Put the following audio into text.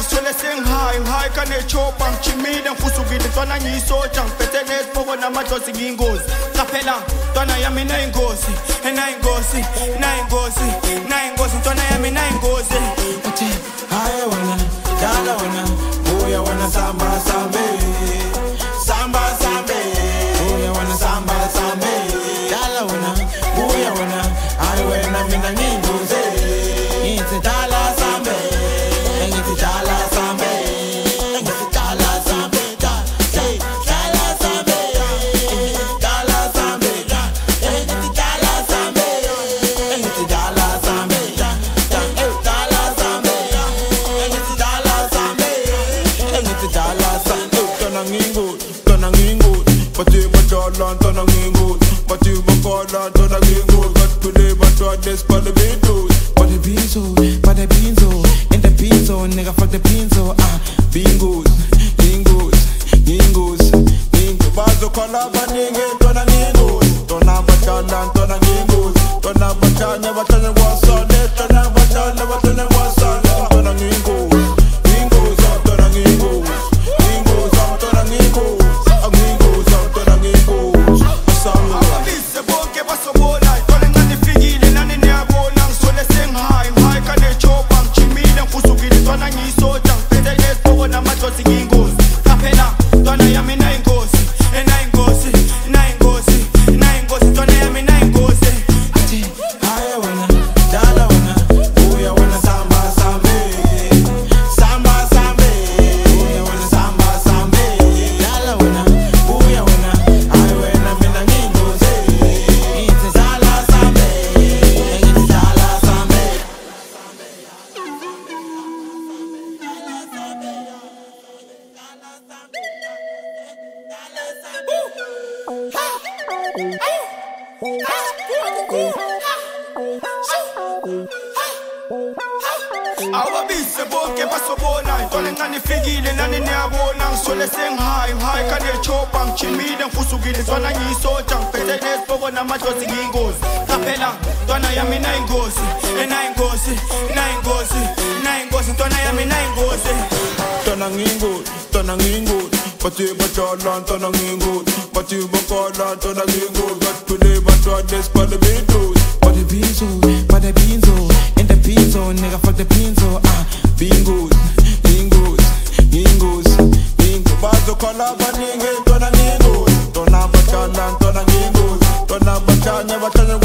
ngizole sengihayi kane chopa ngchimile ngifusukile ntwana ngiyisoja ngiphethe nesipoko namadlozi ngiyingozi qaphela ntwana yami inayingozi ntwana yami inayingozi uthi hayi wena dala wena buya wena samba sambe buya wena samba sambe dala wena buya wena hayi wena mina ngiyingozi ngithi dala sambe ngithi dala sambe ngithi dala sambe dala sambe dala sambe ngithi dala sambe ngithi dala sambe dala sambe ngithi dala sambe ngithi dala sambe tona ngingozi bathi badala tona ngingozi bathi bakala tona ngingozi bathi badala despite beat But the beanzo, in the beanzo, nigga fuck the beanzo, bingos, bazo kalaba nigga, tona ngingos, tona bachala, tona ngingos, tona bachala, batana wasale, tona bachala, batana wasale, tona ngingos, tona ngingos, tona ngingos, asalo. ababise bonke basobona ntwana nganifikile nani niyabona ngizole sengihayi kane chopa ngchimile ngifusukile ntwana ngiyisoja ngiphethe nesipoko namadlozi ngiyingozi qaphela ntwana yami inayingozi ntwana yami inayingozi Athi hayi wena dala wena buya wena samba sambe buya wena samba sambe dala wena buya wena hayi wena mina ngiyingozi ngithi dala sambe ngithi dala sambe ababise bonke basobona ntwana nganifikile nani niyabona ngizole sengihayi kane chopa ngchimile ngifusukile ntwana ngiyisoja ngiphethe nesipoko namadlozi ngiyingozi qaphela ntwana yami inayingozi ntwana yami inayingozi tona ngingozi bathi badala tona ngingozi bathi bakala tona ngingozi bathi badala despite beat but the beanzo, in the beanzo, nigga fuck the beanzo, bingos, bazo kalaba nigga, tona ngingos, tona bachala, tona ngingos, tona bachala,